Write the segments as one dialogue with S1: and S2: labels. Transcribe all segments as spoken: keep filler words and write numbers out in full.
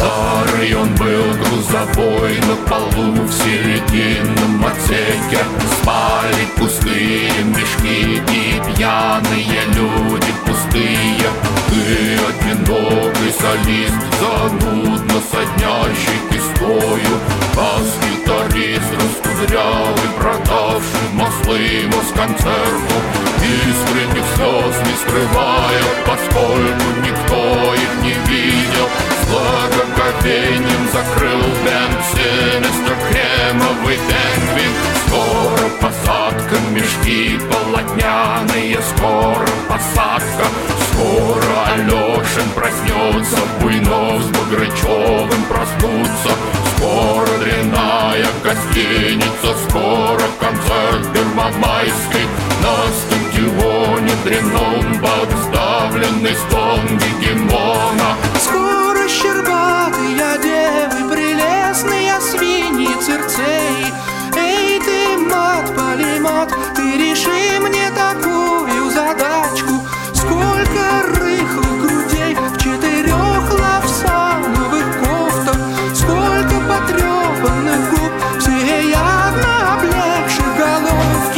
S1: Старый он был грузовой, на полу в серединном отсеке спали пустые мешки и пьяные люди пустые. Ты одинокий солист, занудно соднящий кистою, бас-гитарист раскудрявый, продавший маслы москонцерту, искренних слез не скрывая, поскольку никто их не видел. С благоговением закрыл бензин, мистер Кремовый пингвин. Скоро посадка, мешки полотняные, скоро посадка. Скоро Алешин проснется, Буйнов с Багрычевым проснутся. Скоро дрянная гостиница, скоро концерт первомайский. На стадионе дряном подставленный стон гегемона.
S2: Скоро щербатые девы, прелестные свиньи цирцеи. Эй ты, мат-полимат, ты реши мне такую задачку. Сколько рыхлых грудей в четырех лавсановых кофтах, сколько потрепанных губ, все явно облегших головки.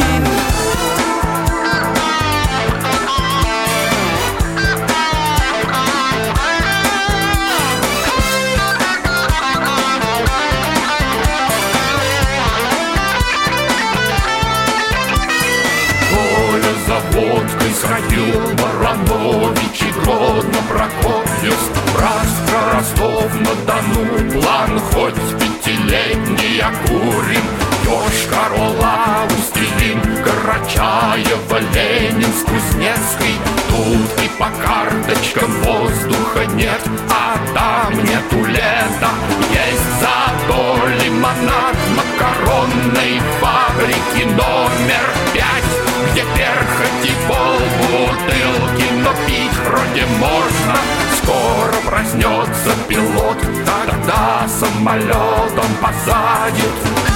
S1: Водкой сходил Баранович и Гродно Прокопьев, Братско, Ростов-на-Дону, план хоть пятилетний окурим. Йошкар-Ола, Устилин, Карачаево, Ленинск, Кузнецкий. Тут и по карточкам воздуха нет, а там нету лета. Есть зато лимонад макаронной фабрики номер пять, где перхоть и полбутылки, но пить вроде можно. Скоро проснется пилот, тогда самолет он посадит.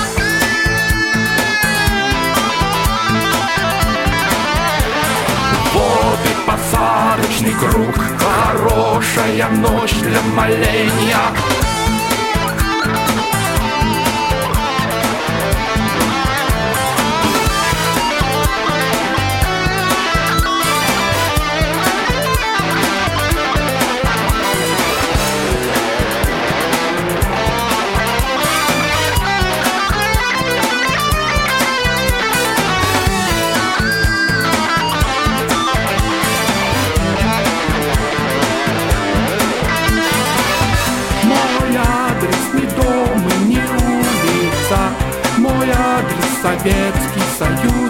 S1: Вот и посадочный круг, хорошая ночь для моления.
S2: Мой адрес Советский Союз.